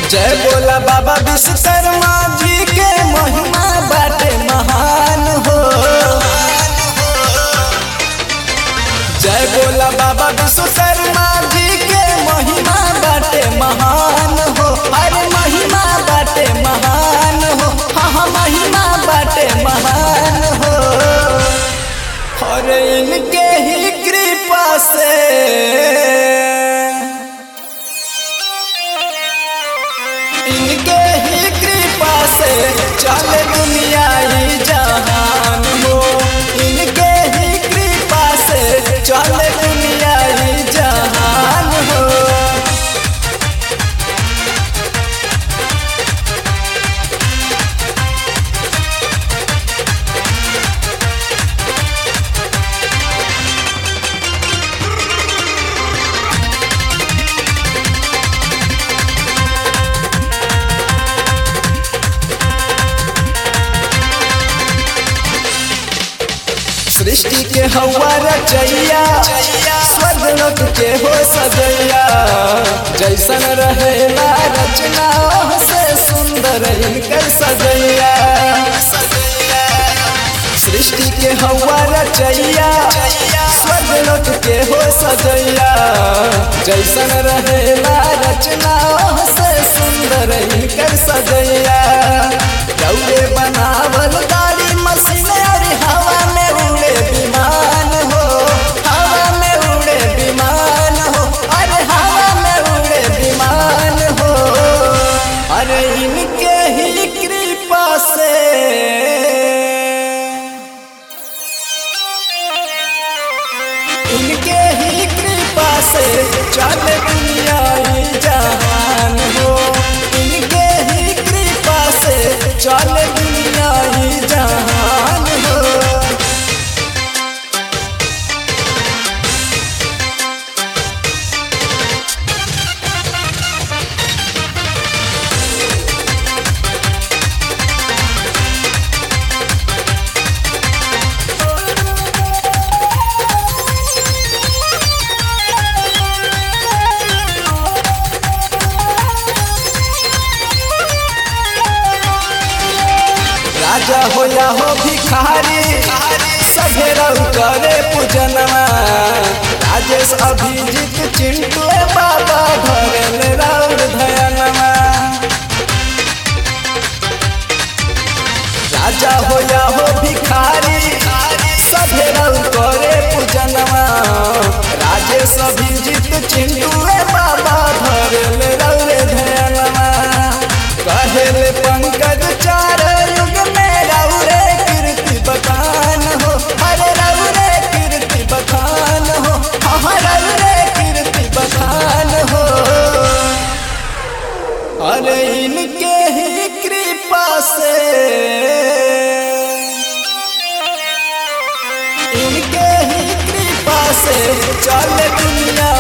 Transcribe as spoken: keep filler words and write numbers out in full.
जय बोला बाबा विश्वकर्मा जी के महिमा बाटे महान हो। जय बोला बाबा विश्वकर्मा जी के महिमा बाटे महान हो। अरे महिमा बाटे महान हो, हाँ हाँ महिमा बाटे महान हो। और इनके ही कृपा से इनके ही कृपा से चले दुनिया ही जहान हो। इनके ही कृपा से चले दुनिया ही जहान हो। सृष्टि के हवा रचैया, स्वर्ग लोक के हो सजैया। जैसन रहेला रचना से सुंदर इनकर सजैया। सृष्टि के हवा रचैया, स्वर्ग लोक के हो सजैया। जैसन रहेला रचना से सुंदर इनकर सजैया। रौरे बनावल गाड़ी मशीन और हवा में उड़े विमान हो। हवा में उड़े विमान हो, अरे हवा में उड़े विमान हो। अरे इनके ही कृपा से इनके ही कृपा से चले दुनिया ही जहान हो। इनके ही कृपा से चले दुनिया ही जहान हो। राजा हो या हो भिखारी, सभे रहु करे पूजनवा। राजेश अभिजीत चिंटू बाबा धरेल राउर धयनवा। राजा हो या हो भिखारी, सभे रहु करे पूजनवा। राजेश अभिजीत चिंटू बाबा धरेल राउर धयनवा। कहेले पंकज चार युग में रौरे कीर्ति बखान हो। हरे रौरे कीर्ति बखान हो, हाँ रौरे कीर्ति बखान हो। अरे इनके ही कृपा से इनके ही कृपा से चले दुनिया